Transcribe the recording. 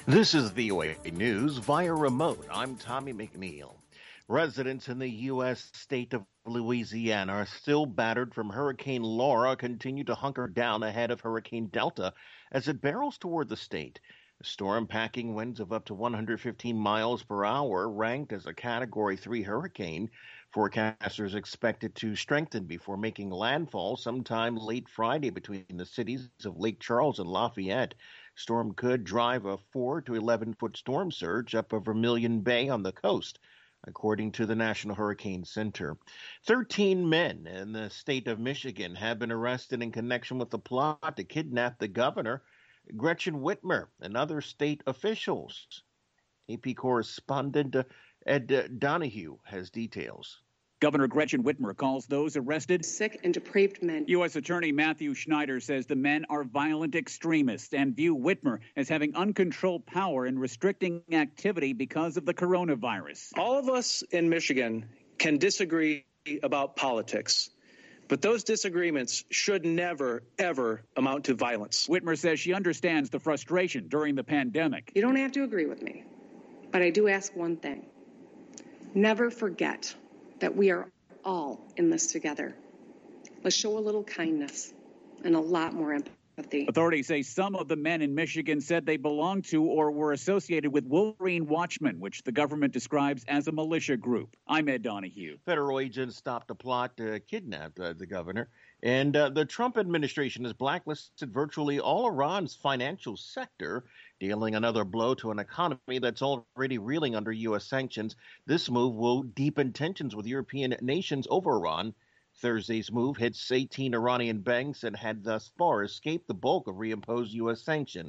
This is VOA News via remote. I'm Tommy McNeil. Residents in the U.S. state of Louisiana are still battered from Hurricane Laura, continue to hunker down ahead of Hurricane Delta as it barrels toward the state. The storm, packing winds of up to 115 miles per hour, ranked as a Category 3 hurricane. Forecasters expect it to strengthen before making landfall sometime late Friday between the cities of Lake Charles and Lafayette. Storm could drive a 4 to 11-foot storm surge up over Vermilion Bay on the coast, according to the National Hurricane Center. 13 men in the state of Michigan have been arrested in connection with the plot to kidnap the governor, Gretchen Whitmer, and other state officials. AP correspondent Ed Donahue has details. Governor Gretchen Whitmer calls those arrested sick and depraved men. U.S. Attorney Matthew Schneider says the men are violent extremists and view Whitmer as having uncontrolled power in restricting activity because of the coronavirus. All of us in Michigan can disagree about politics, but those disagreements should never, ever amount to violence. Whitmer says she understands the frustration during the pandemic. You don't have to agree with me, but I do ask one thing. Never forget that we are all in this together. Let's show a little kindness and a lot more empathy. Authorities say some of the men in Michigan said they belonged to or were associated with Wolverine Watchmen, which the government describes as a militia group. I'm Ed Donahue. Federal agents stopped a plot to kidnap the governor, and the Trump administration has blacklisted virtually all Iran's financial sector, dealing another blow to an economy that's already reeling under U.S. sanctions. This move will deepen tensions with European nations over Iran. Thursday's move hits 18 Iranian banks and had thus far escaped the bulk of reimposed U.S. sanctions.